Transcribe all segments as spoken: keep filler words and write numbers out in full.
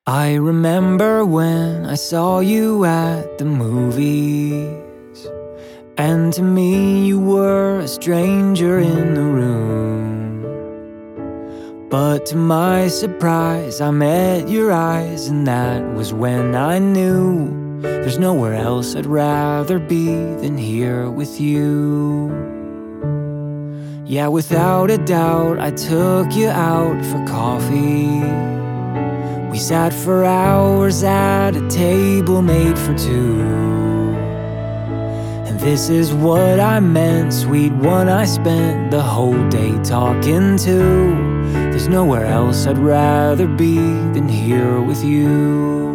I remember when I saw you at the movies, and to me you were a stranger in the room. But to my surprise, I met your eyes, and that was when I knew there's nowhere else I'd rather be than here with you. Yeah, without a doubt, I took you out for coffee. We sat for hours at a table made for two. And this is what I meant, sweet one, I spent the whole day talking to. There's nowhere else I'd rather be than here with you.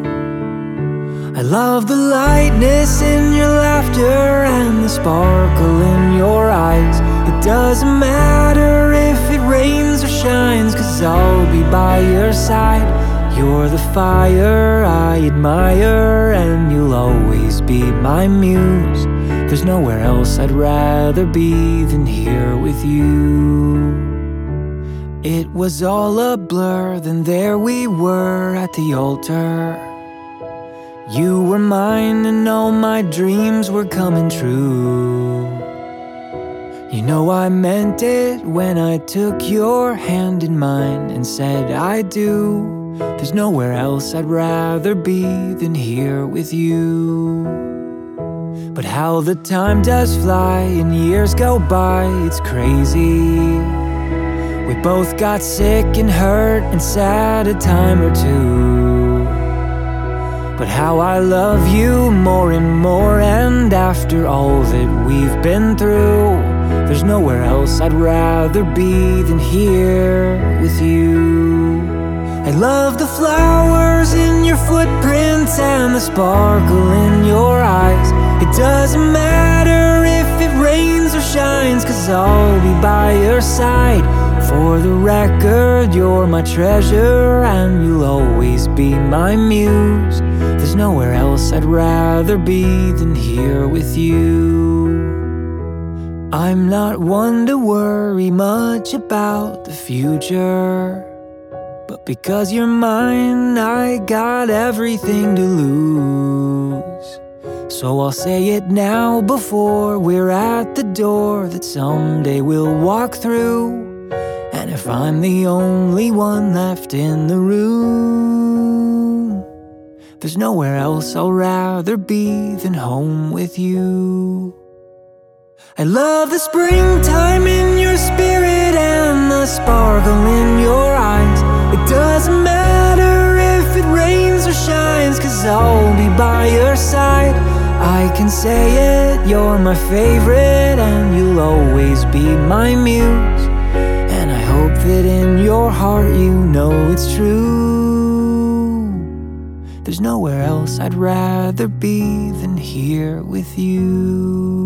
I love the lightness in your laughter and the sparkle in your eyes. It doesn't matter if it rains or shines, 'cause I'll be by your side. You're the fire I admire, and you'll always be my muse. There's nowhere else I'd rather be than here with you. It was all a blur, then there we were at the altar. You were mine and all my dreams were coming true. You know I meant it when I took your hand in mine and said I do. There's nowhere else I'd rather be than here with you. But how the time does fly and years go by, it's crazy. We both got sick and hurt and sad a time or two. But how I love you more and more, and after all that we've been through, there's nowhere else I'd rather be than here with you. I love the flowers in your footprints and the sparkle in your eyes. It doesn't matter if it rains or shines, 'cause I'll be by your side. For the record, you're my treasure, and you'll always be my muse. There's nowhere else I'd rather be than here with you. I'm not one to worry much about the future, but because you're mine, I got everything to lose. So I'll say it now before we're at the door that someday we'll walk through. And if I'm the only one left in the room, there's nowhere else I'll rather be than home with you. I love the springtime in your spirit and the sparkle in your eyes. It doesn't matter if it rains or shines, 'cause I'll be by your side. I can say it, you're my favorite, and you'll always be my muse. And I hope that in your heart you know it's true. There's nowhere else I'd rather be than here with you.